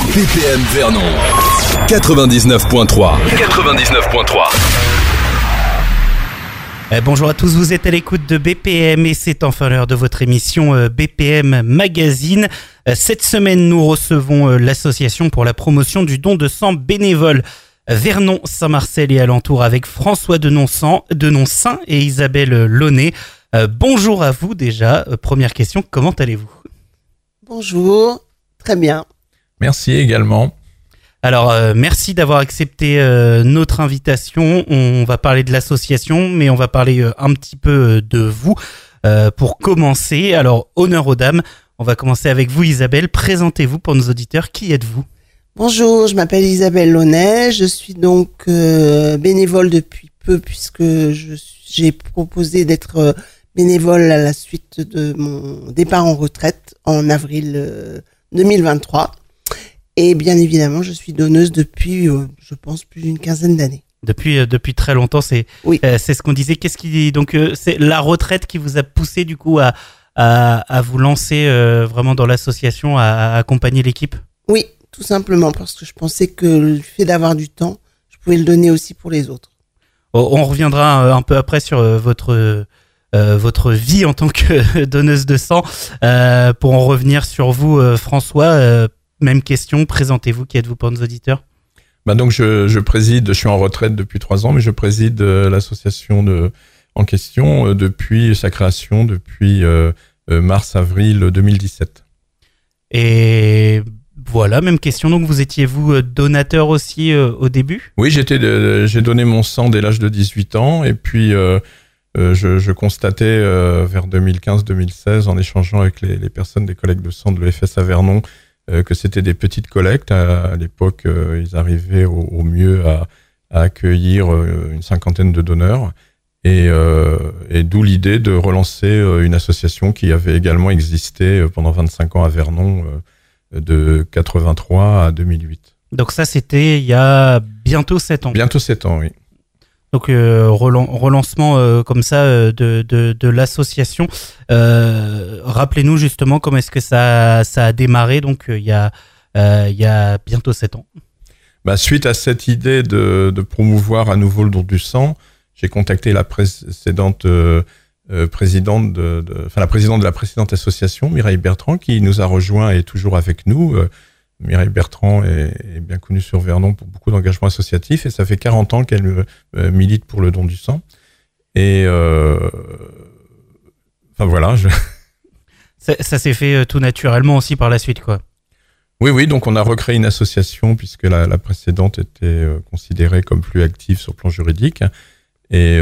BPM Vernon 99.3. Bonjour à tous, vous êtes à l'écoute de BPM et c'est enfin l'heure de votre émission BPM Magazine. Cette semaine, nous recevons l'association pour la promotion du don de sang bénévole Vernon, Saint-Marcel et alentour avec François Denonsaint et Isabelle Launay. Bonjour à vous déjà. Première question, comment allez-vous ? Bonjour, très bien. Merci également. Alors, merci d'avoir accepté notre invitation. On va parler de l'association, mais on va parler un petit peu de vous. Pour commencer, alors, honneur aux dames. On va commencer avec vous, Isabelle. Présentez-vous pour nos auditeurs. Qui êtes-vous ? Bonjour, je m'appelle Isabelle Launay. Je suis donc bénévole depuis peu, puisque j'ai proposé d'être bénévole à la suite de mon départ en retraite en avril 2023. Et bien évidemment, je suis donneuse depuis, je pense, plus d'une quinzaine d'années. Depuis très longtemps, c'est ce qu'on disait. Qu'est-ce qui donc c'est la retraite qui vous a poussé du coup à vous lancer vraiment dans l'association, à accompagner l'équipe ? Oui, tout simplement parce que je pensais que le fait d'avoir du temps, je pouvais le donner aussi pour les autres. On reviendra un peu après sur votre vie en tant que donneuse de sang. Pour en revenir sur vous, François. Même question, présentez-vous, qui êtes-vous pour nos auditeurs ? Donc je suis en retraite depuis 3 ans, mais je préside l'association en question depuis sa création, depuis mars-avril 2017. Et voilà, même question, donc vous étiez-vous donateur aussi au début ? Oui, j'ai donné mon sang dès l'âge de 18 ans, et puis je constatais vers 2015-2016, en échangeant avec les personnes des collectes de sang de l'EFS à Vernon, que c'était des petites collectes. À l'époque, ils arrivaient au mieux à accueillir une 50aine de donneurs. Et d'où l'idée de relancer une association qui avait également existé pendant 25 ans à Vernon, de 83 à 2008. Donc ça, c'était il y a bientôt 7 ans. Bientôt 7 ans, oui. Donc relancement comme ça de l'association. Rappelez-nous justement comment est-ce que ça a démarré, donc il y a bientôt 7 ans. Suite à cette idée de promouvoir à nouveau le don du sang, j'ai contacté la présidente présidente de la précédente association, Mireille Bertrand, qui nous a rejoints et est toujours avec nous. Mireille Bertrand est bien connue sur Vernon pour beaucoup d'engagement associatif, et ça fait 40 ans qu'elle milite pour le don du sang. Et voilà. Ça s'est fait tout naturellement aussi par la suite, quoi. Oui, donc on a recréé une association puisque la précédente était considérée comme plus active sur le plan juridique. Et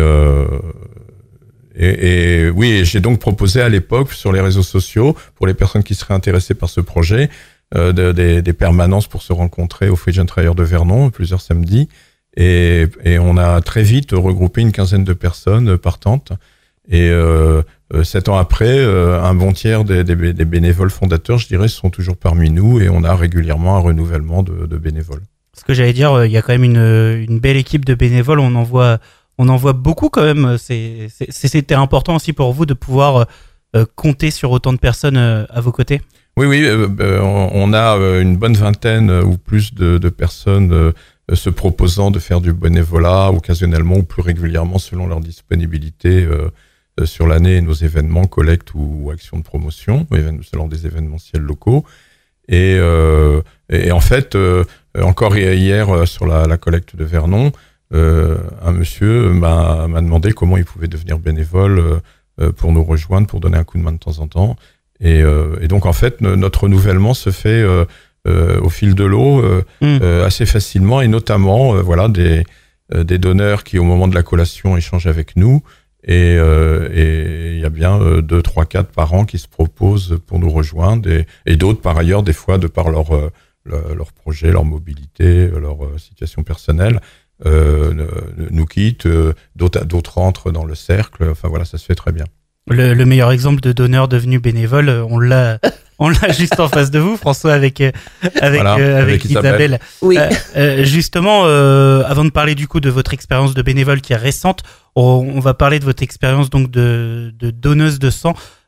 oui, j'ai donc proposé à l'époque sur les réseaux sociaux, pour les personnes qui seraient intéressées par ce projet, des permanences pour se rencontrer au Foyer Jeunes Travailleurs de Vernon, plusieurs samedis, et on a très vite regroupé une quinzaine de personnes partantes, et 7 ans après, un bon tiers des bénévoles fondateurs, je dirais, sont toujours parmi nous, et on a régulièrement un renouvellement de bénévoles. Ce que j'allais dire, il y a quand même une belle équipe de bénévoles, on en voit beaucoup quand même. C'était important aussi pour vous de pouvoir compter sur autant de personnes à vos côtés. Oui, on a une bonne vingtaine ou plus de personnes se proposant de faire du bénévolat occasionnellement ou plus régulièrement selon leur disponibilité sur l'année et nos événements, collectes ou actions de promotion, selon des événementiels locaux. Et en fait, encore hier sur la collecte de Vernon, un monsieur m'a demandé comment il pouvait devenir bénévole pour nous rejoindre, pour donner un coup de main de temps en temps. Et donc en fait notre renouvellement se fait au fil de l'eau assez facilement, et notamment des donneurs qui au moment de la collation échangent avec nous, et il y a bien 2, 3, 4 par an qui se proposent pour nous rejoindre, et d'autres par ailleurs des fois de par leur projet, leur mobilité, leur situation personnelle nous quittent, d'autres rentrent dans le cercle. Enfin voilà, ça se fait très bien. Le meilleur exemple de donneur devenu bénévole, on l'a juste en face de vous, François, avec Isabelle. Oui. Justement, avant de parler du coup de votre expérience de bénévole qui est récente, on va parler de votre expérience donc de donneuse de sang.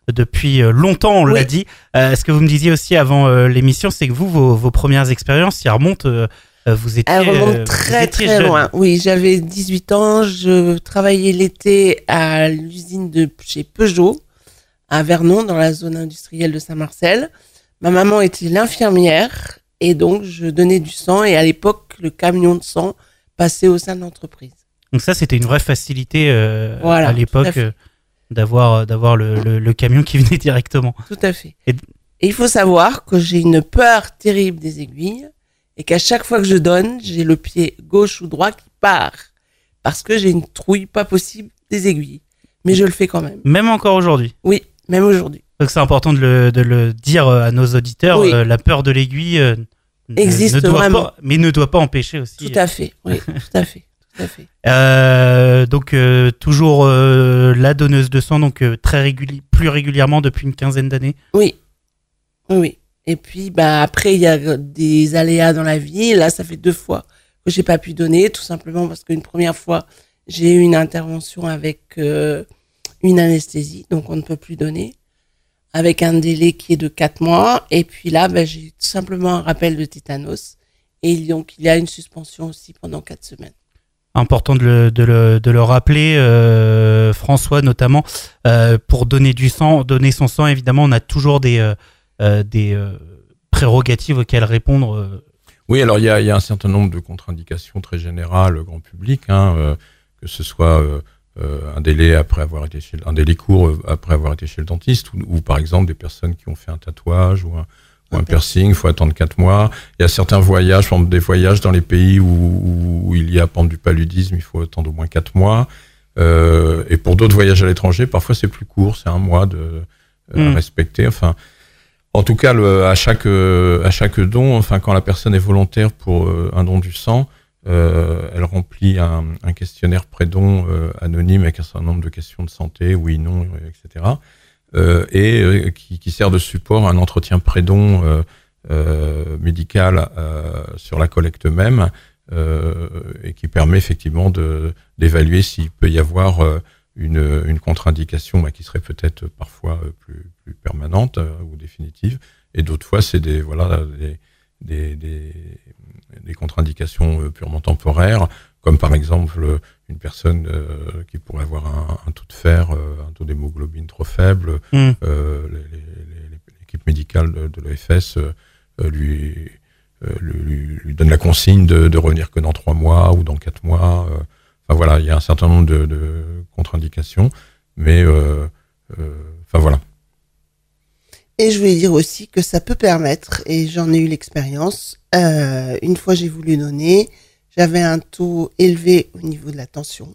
depuis longtemps, on l'a dit. Ce que vous me disiez aussi avant l'émission, c'est que vos premières expériences, y remontent. Vous étiez, elle remonte très jeune. loin. Oui, j'avais 18 ans. Je travaillais l'été à l'usine de chez Peugeot, à Vernon, dans la zone industrielle de Saint-Marcel. Ma maman était l'infirmière et donc je donnais du sang. Et à l'époque, le camion de sang passait au sein de l'entreprise. Donc ça, c'était une vraie facilité à l'époque d'avoir le camion qui venait directement. Tout à fait. Et il faut savoir que j'ai une peur terrible des aiguilles. Et qu'à chaque fois que je donne, j'ai le pied gauche ou droit qui part. Parce que j'ai une trouille pas possible des aiguilles. Mais je le fais quand même. Même encore aujourd'hui? Oui, même aujourd'hui. Donc c'est important de le dire à nos auditeurs. Oui. La peur de l'aiguille existe vraiment. Mais ne doit pas empêcher aussi. Tout à fait, oui, tout à fait. Tout à fait. Donc toujours la donneuse de sang, donc plus régulièrement depuis une quinzaine d'années? Oui, oui. Et puis, après, il y a des aléas dans la vie. Là, ça fait 2 fois que j'ai pas pu donner, tout simplement parce qu'une première fois, j'ai eu une intervention avec une anesthésie, donc on ne peut plus donner, avec un délai qui est de 4 mois. Et puis là, j'ai tout simplement un rappel de tétanos. Et donc, il y a une suspension aussi pendant 4 semaines. Important de le rappeler, François notamment, pour donner son sang, évidemment, on a toujours des prérogatives auxquelles répondre. Oui, alors il y a un certain nombre de contre-indications très générales, grand public, que ce soit un délai court après avoir été chez le dentiste, ou par exemple des personnes qui ont fait un tatouage ou un piercing, il faut attendre 4 mois. Il y a certains voyages, par exemple des voyages dans les pays où il y a par exemple du paludisme, il faut attendre au moins 4 mois. Et pour d'autres voyages à l'étranger, parfois c'est plus court, c'est 1 mois à respecter. Enfin, en tout cas, à chaque don, enfin quand la personne est volontaire pour un don du sang, elle remplit un questionnaire pré-don anonyme avec un certain nombre de questions de santé, oui, non, etc. Qui sert de support à un entretien pré-don médical sur la collecte même, et qui permet effectivement d'évaluer s'il peut y avoir une contre-indication qui serait peut-être parfois plus permanente ou définitive, et d'autres fois c'est des contre-indications purement temporaires, comme par exemple une personne qui pourrait avoir un taux de fer, un taux d'hémoglobine trop faible. L'équipe médicale de l'EFS lui donne la consigne de revenir que dans 3 mois ou dans 4 mois. Enfin voilà, il y a un certain nombre de contre-indications, mais enfin voilà. Et je voulais dire aussi que ça peut permettre, et j'en ai eu l'expérience, une fois j'ai voulu donner, j'avais un taux élevé au niveau de la tension.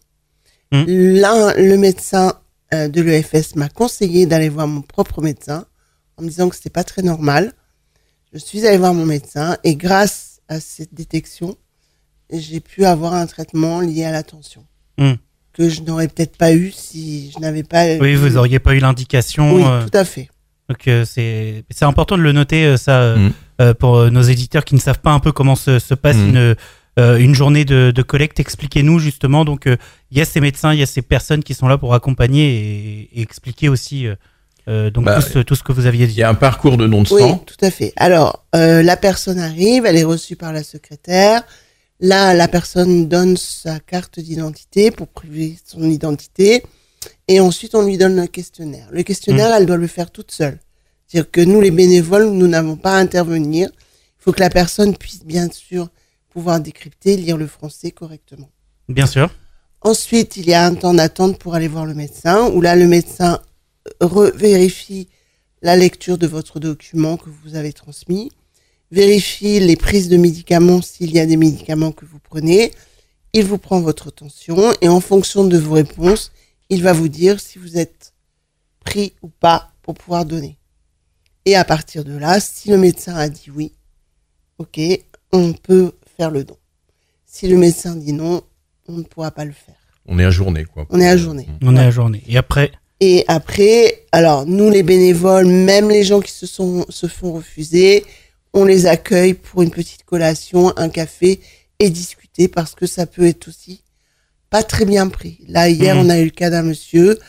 Là, le médecin de l'EFS m'a conseillé d'aller voir mon propre médecin en me disant que c'était pas très normal. Je suis allée voir mon médecin et grâce à cette détection, j'ai pu avoir un traitement lié à la tension que je n'aurais peut-être pas eu si je n'avais pas... Oui, vous n'auriez pas eu l'indication. Oui, tout à fait. Donc c'est important de le noter, ça, pour nos éditeurs qui ne savent pas un peu comment se passe une journée de collecte. Expliquez-nous justement. Donc il y a ces médecins, il y a ces personnes qui sont là pour accompagner et expliquer aussi tout ce que vous aviez dit. Il y a un parcours de don de sang. Oui, tout à fait. Alors la personne arrive, elle est reçue par la secrétaire. Là, la personne donne sa carte d'identité pour prouver son identité. Et ensuite, on lui donne un questionnaire. Le questionnaire, elle doit le faire toute seule. C'est-à-dire que nous, les bénévoles, nous n'avons pas à intervenir. Il faut que la personne puisse, bien sûr, pouvoir décrypter, lire le français correctement. Bien sûr. Ensuite, il y a un temps d'attente pour aller voir le médecin, où là, le médecin vérifie la lecture de votre document que vous avez transmis, vérifie les prises de médicaments s'il y a des médicaments que vous prenez. Il vous prend votre tension et en fonction de vos réponses, il va vous dire si vous êtes pris ou pas pour pouvoir donner. Et à partir de là, si le médecin a dit oui, ok, on peut faire le don. Si le médecin dit non, on ne pourra pas le faire. On est ajourné, quoi. On est ajourné. On est ajourné. Et après, alors nous les bénévoles, même les gens qui se font refuser, on les accueille pour une petite collation, un café et discuter parce que ça peut être aussi pas très bien pris. Là, hier, on a eu le cas d'un monsieur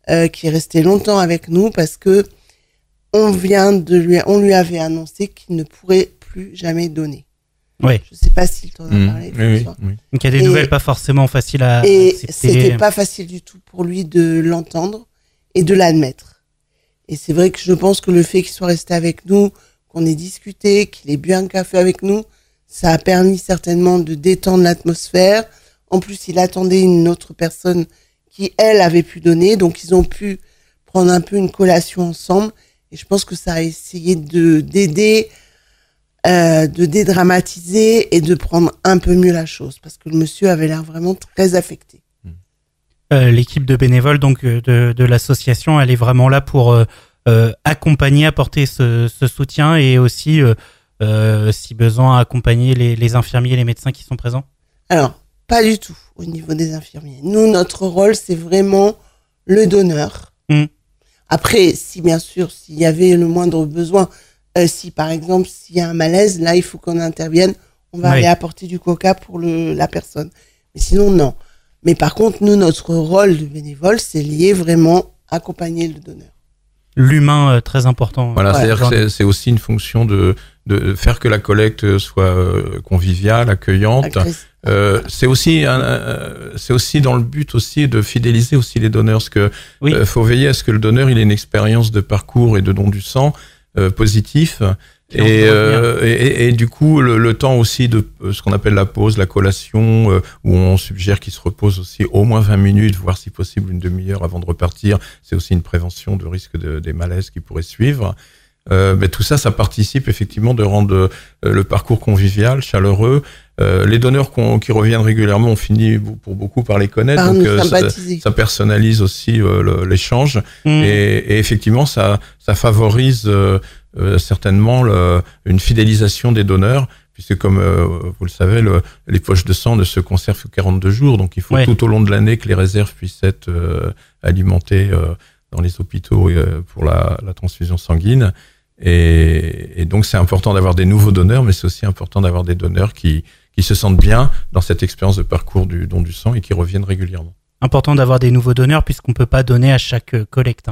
qui est resté longtemps avec nous parce que on lui avait annoncé qu'il ne pourrait plus jamais donner. Oui. Je sais pas s'il t'en a parlé. Oui. Donc il y a des nouvelles pas forcément faciles à et accepter. c'était pas facile du tout pour lui de l'entendre et de l'admettre. Et c'est vrai que je pense que le fait qu'il soit resté avec nous, qu'on ait discuté, qu'il ait bu un café avec nous, ça a permis certainement de détendre l'atmosphère. En plus, il attendait une autre personne qui, elle, avait pu donner. Donc, ils ont pu prendre un peu une collation ensemble. Et je pense que ça a essayé d'aider, de dédramatiser et de prendre un peu mieux la chose. Parce que le monsieur avait l'air vraiment très affecté. L'équipe de bénévoles donc de l'association, elle est vraiment là pour accompagner, apporter ce soutien et aussi, si besoin, accompagner les infirmiers et les médecins qui sont présents. Alors, pas du tout au niveau des infirmiers. Nous, notre rôle, c'est vraiment le donneur. Après, si bien sûr, s'il y avait le moindre besoin, si par exemple, s'il y a un malaise, là, il faut qu'on intervienne. On va aller apporter du coca pour la personne. Mais sinon, non. Mais par contre, nous, notre rôle de bénévole, c'est lié vraiment accompagner le donneur. L'humain, très important. Voilà, c'est-à-dire que c'est aussi une fonction de faire que la collecte soit conviviale, accueillante. C'est aussi dans le but aussi de fidéliser aussi les donneurs, parce que faut veiller à ce que le donneur il ait une expérience de parcours et de don du sang positif. Et du coup, le temps aussi de ce qu'on appelle la pause, la collation, où on suggère qu'il se repose aussi au moins 20 minutes, voire si possible une demi-heure avant de repartir. C'est aussi une prévention de risque des malaises qui pourraient suivre. Mais tout ça, ça participe effectivement de rendre le parcours convivial, chaleureux. Les donneurs qui reviennent régulièrement, on finit pour beaucoup par les connaître. Donc ça personnalise aussi l'échange. Et effectivement, ça favorise certainement une fidélisation des donneurs, puisque comme vous le savez, les poches de sang ne se conservent que 42 jours, donc il faut tout au long de l'année que les réserves puissent être alimentées dans les hôpitaux pour la transfusion sanguine. Et donc c'est important d'avoir des nouveaux donneurs, mais c'est aussi important d'avoir des donneurs qui se sentent bien dans cette expérience de parcours du don du sang et qui reviennent régulièrement. Important d'avoir des nouveaux donneurs puisqu'on peut pas donner à chaque collecte.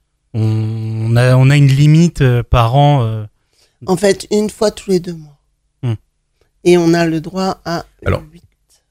On a une limite par an. En fait, une fois tous les 2 mois. Et on a le droit à 8.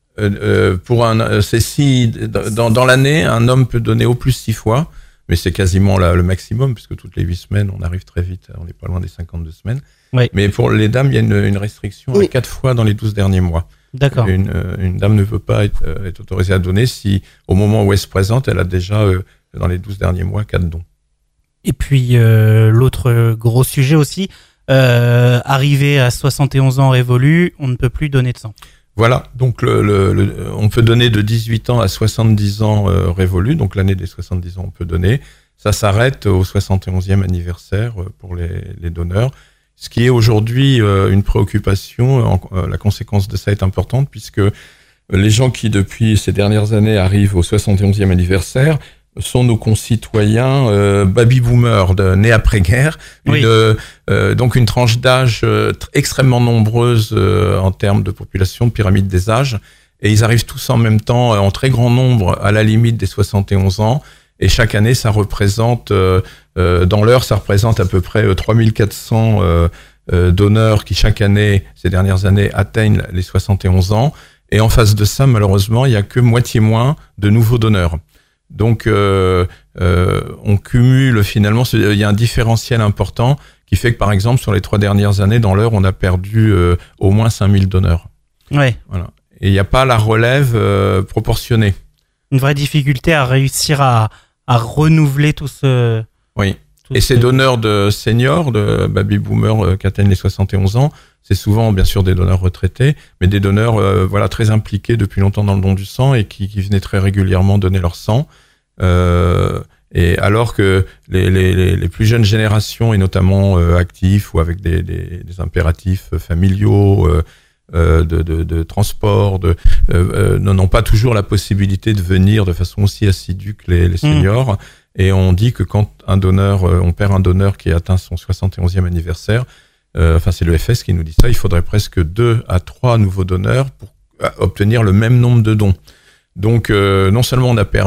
Dans l'année, un homme peut donner au plus 6 fois, mais c'est quasiment le maximum, puisque toutes les 8 semaines, on arrive très vite, on n'est pas loin des 52 semaines. Mais pour les dames, il y a une restriction à 4 fois dans les 12 derniers mois. D'accord. Une dame ne peut pas être autorisée à donner si, au moment où elle se présente, elle a déjà, dans les 12 derniers mois, 4 dons. Et puis, l'autre gros sujet aussi, arrivé à 71 ans révolus, on ne peut plus donner de sang. Voilà, donc on peut donner de 18 ans à 70 ans révolus, donc l'année des 70 ans on peut donner. Ça s'arrête au 71e anniversaire pour les donneurs. Ce qui est aujourd'hui une préoccupation, la conséquence de ça est importante, puisque les gens qui depuis ces dernières années arrivent au 71e anniversaire sont nos concitoyens baby-boomers nés après-guerre, donc une tranche d'âge extrêmement nombreuse en termes de population, de pyramide des âges, et ils arrivent tous en même temps, en très grand nombre, à la limite des 71 ans, et chaque année, ça représente, dans l'heure, ça représente à peu près 3400 donneurs qui, chaque année, ces dernières années, atteignent les 71 ans, et en face de ça, malheureusement, il y a que moitié moins de nouveaux donneurs. Donc, on cumule finalement, il y a un différentiel important qui fait que, par exemple, sur les 3 dernières années, dans l'heure, on a perdu au moins 5000 donneurs. Ouais. Voilà. Et il n'y a pas la relève proportionnée. Une vraie difficulté à réussir à renouveler tout ce... Oui. Et ces donneurs de seniors, de baby-boomers qui atteignent les 71 ans, c'est souvent, bien sûr, des donneurs retraités, mais des donneurs très impliqués depuis longtemps dans le don du sang et qui venaient très régulièrement donner leur sang. Et alors que les plus jeunes générations, et notamment actifs ou avec des impératifs familiaux, de transport, n'ont pas toujours la possibilité de venir de façon aussi assidue que les seniors. Et on dit que quand on perd un donneur qui a atteint son 71e anniversaire, c'est l'EFS qui nous dit ça, il faudrait presque 2 à 3 nouveaux donneurs pour obtenir le même nombre de dons. Donc, non seulement on a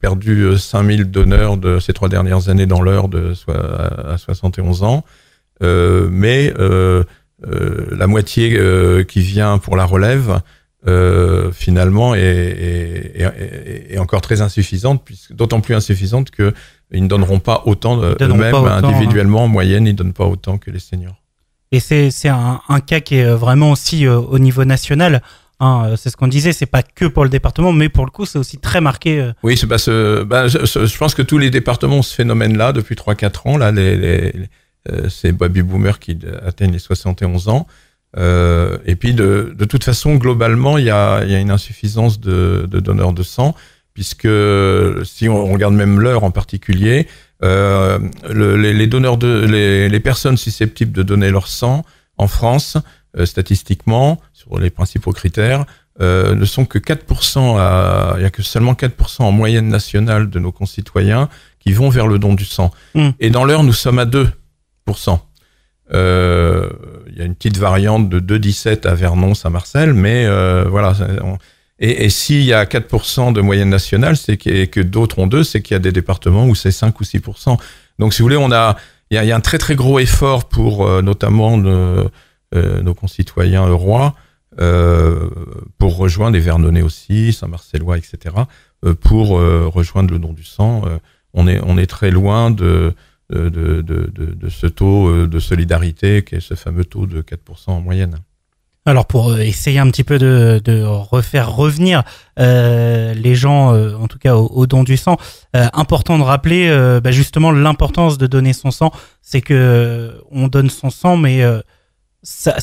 perdu 5000 donneurs de ces 3 dernières années dans l'heure à 71 ans. Mais la moitié qui vient pour la relève, finalement, est encore très insuffisante, d'autant plus insuffisante que ils ne donneront pas autant eux-mêmes individuellement. En moyenne, ils donnent pas autant que les seniors. Et c'est un cas qui est vraiment aussi au niveau national. C'est ce qu'on disait, c'est pas que pour le département, mais pour le coup, c'est aussi très marqué. Oui, je pense que tous les départements ont ce phénomène-là depuis 3-4 ans. Là, c'est baby boomers qui atteignent les 71 ans. Et puis, de toute façon, globalement, il y a une insuffisance de donneurs de sang, puisque si on regarde même l'heure en particulier, les donneurs les personnes susceptibles de donner leur sang en France, statistiquement, sur les principaux critères, ne sont que 4%, il y a que seulement 4% en moyenne nationale de nos concitoyens qui vont vers le don du sang. Et dans l'heure, nous sommes à 2%. Il y a une petite variante de 2,17 à Vernon, Saint-Marcel, mais voilà. Et s'il y a 4% de moyenne nationale, et que d'autres ont 2%, c'est qu'il y a des départements où c'est 5 ou 6%. Donc, si vous voulez, il y a un très très gros effort pour notamment nos concitoyens eurois, pour rejoindre, et Vernonais aussi, Saint-Marcellois, etc., pour rejoindre le don du sang. On est très loin de ce taux de solidarité qui est ce fameux taux de 4% en moyenne. Alors pour essayer un petit peu de refaire revenir les gens, en tout cas au don du sang, important de rappeler justement l'importance de donner son sang. C'est que on donne son sang, mais ça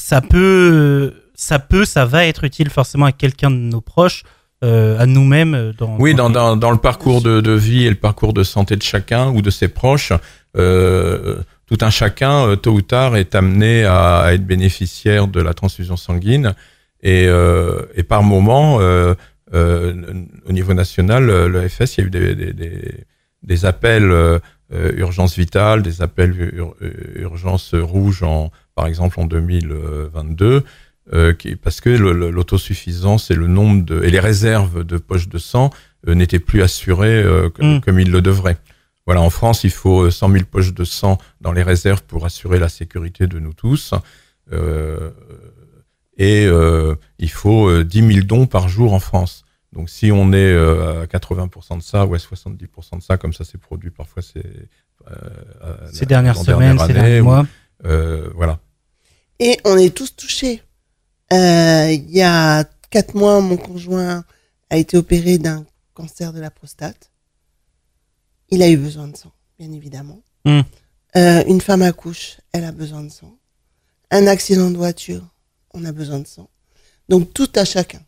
va être utile forcément à quelqu'un de nos proches, à nous-mêmes. Dans le parcours de vie et le parcours de santé de chacun ou de ses proches. Tout un chacun, tôt ou tard, est amené à être bénéficiaire de la transfusion sanguine. Et par moment, au niveau national, l'EFS, il y a eu des appels urgence vitale, des appels urgence rouge, par exemple en 2022, parce que l'autosuffisance et le nombre et les réserves de poches de sang n'étaient plus assurées comme ils le devraient. Voilà, en France, il faut 100 000 poches de sang dans les réserves pour assurer la sécurité de nous tous. Il faut 10 000 dons par jour en France. Donc, si on est à 80% de ça ou à 70% de ça, comme ça s'est produit parfois ces dernières semaines, ces derniers mois. Voilà. Et on est tous touchés. Il y a 4 mois, mon conjoint a été opéré d'un cancer de la prostate. Il a eu besoin de sang, bien évidemment. Une femme accouche, elle a besoin de sang. Un accident de voiture, on a besoin de sang. Donc, tout à chacun.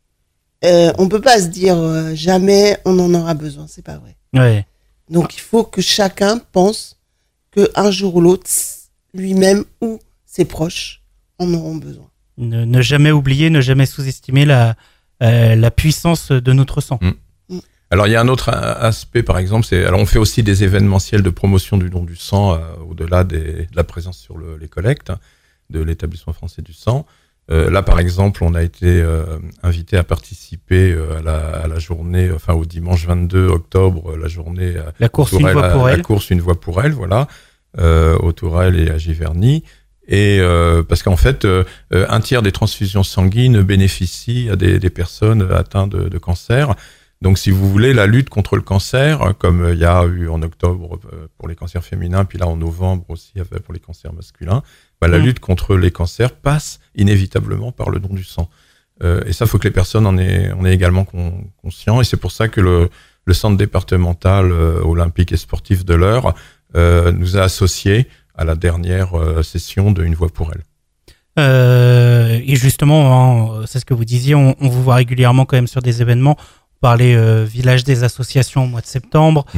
On peut pas se dire jamais on en aura besoin, c'est pas vrai. Ouais. Donc, il faut que chacun pense qu'un jour ou l'autre, lui-même ou ses proches en auront besoin. Ne jamais oublier, ne jamais sous-estimer la puissance de notre sang. Alors, il y a un autre aspect, par exemple, alors on fait aussi des événementiels de promotion du don du sang, au-delà de la présence sur les collectes de l'établissement français du sang. Là, par exemple, on a été invité à participer à la journée, enfin au dimanche 22 octobre, la journée la course Une voix pour elle. La course Une voix pour elle, voilà, au Tourelle et à Giverny. Et parce qu'en fait, un tiers des transfusions sanguines bénéficient à des personnes atteintes de cancer. Donc, si vous voulez, la lutte contre le cancer, comme il y a eu en octobre pour les cancers féminins, puis là en novembre aussi pour les cancers masculins, la lutte contre les cancers passe inévitablement par le don du sang. Et ça, faut que les personnes en aient également conscients. Et c'est pour ça que le centre départemental olympique et sportif de l'Eure nous a associés à la dernière session de Une voix pour elle. Et justement, c'est ce que vous disiez, on vous voit régulièrement quand même sur des événements. Parler village des associations au mois de septembre,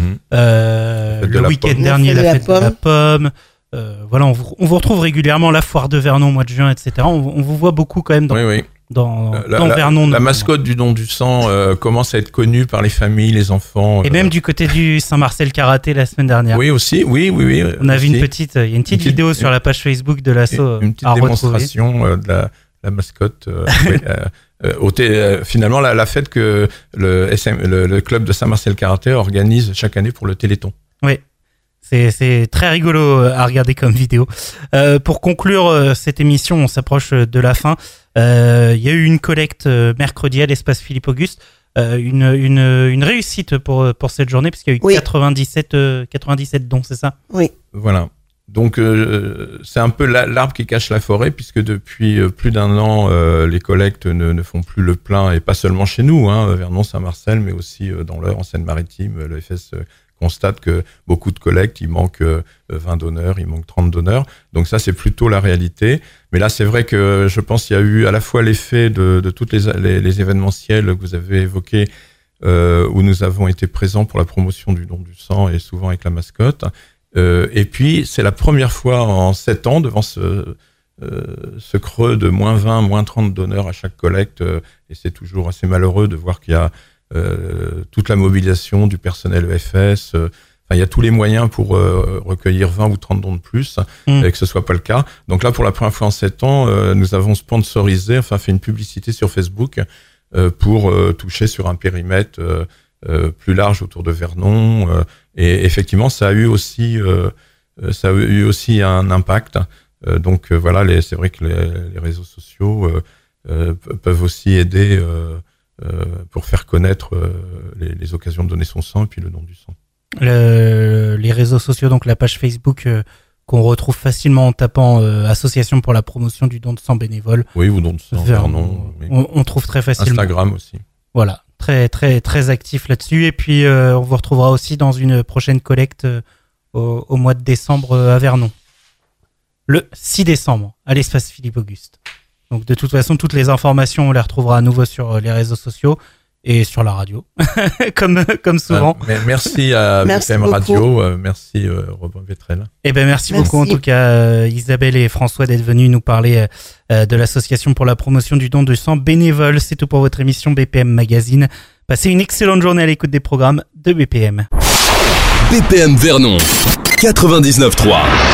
le week-end dernier la fête de la pomme. Voilà, on vous retrouve régulièrement la foire de Vernon au mois de juin, etc. On vous voit beaucoup quand même dans Vernon. La mascotte du don du sang commence à être connue par les familles, les enfants. Et même du côté du Saint-Marcel Karaté la semaine dernière. Oui, aussi, oui. On a vu il y a une petite vidéo sur la page Facebook de l'asso. Une petite démonstration de la mascotte finalement la fête que le club de Saint-Marcel Karaté organise chaque année pour le Téléthon. Oui. C'est très rigolo à regarder comme vidéo. Pour conclure cette émission, on s'approche de la fin. Il y a eu une collecte mercredi à l'espace Philippe Auguste. Une réussite pour cette journée, puisqu'il y a eu 97 dons, c'est ça ? Oui. Voilà. Donc c'est un peu l'arbre qui cache la forêt, puisque depuis plus d'un an, les collectes ne font plus le plein, et pas seulement chez nous, Vernon-Saint-Marcel, mais aussi dans l'Eure, en Seine-Maritime. Le FS constate que beaucoup de collectes, il manque 20 donneurs, il manque 30 donneurs. Donc ça, c'est plutôt la réalité. Mais là, c'est vrai que je pense qu'il y a eu à la fois l'effet de toutes les événementiels que vous avez évoqués, où nous avons été présents pour la promotion du don du sang et souvent avec la mascotte. Et puis, c'est la première fois en 7 ans devant ce creux de moins 20, moins 30 donneurs à chaque collecte. Et c'est toujours assez malheureux de voir qu'il y a toute la mobilisation du personnel EFS. Il y a tous les moyens pour recueillir 20 ou 30 dons de plus, et que ce soit pas le cas. Donc là, pour la première fois en 7 ans, nous avons sponsorisé, fait une publicité sur Facebook pour toucher sur un périmètre plus large autour de Vernon. Et effectivement, ça a eu aussi un impact. Donc voilà, c'est vrai que les réseaux sociaux peuvent aussi aider pour faire connaître les occasions de donner son sang et puis le don du sang. Les réseaux sociaux, donc la page Facebook qu'on retrouve facilement en tapant Association pour la promotion du don de sang bénévole. Oui, ou don de sang Vernon. Oui. On trouve très facilement. Instagram aussi. Voilà, très très très actif là-dessus. Et puis on vous retrouvera aussi dans une prochaine collecte au mois de décembre à Vernon. Le 6 décembre, à l'espace Philippe Auguste. Donc de toute façon, toutes les informations, on les retrouvera à nouveau sur les réseaux sociaux et sur la radio, comme souvent. Merci à BPM Radio, merci Robin Vétrel. Merci beaucoup en tout cas Isabelle et François d'être venus nous parler de l'association pour la promotion du don de sang bénévole. C'est tout pour votre émission BPM Magazine. Passez une excellente journée à l'écoute des programmes de BPM. BPM Vernon 99.3.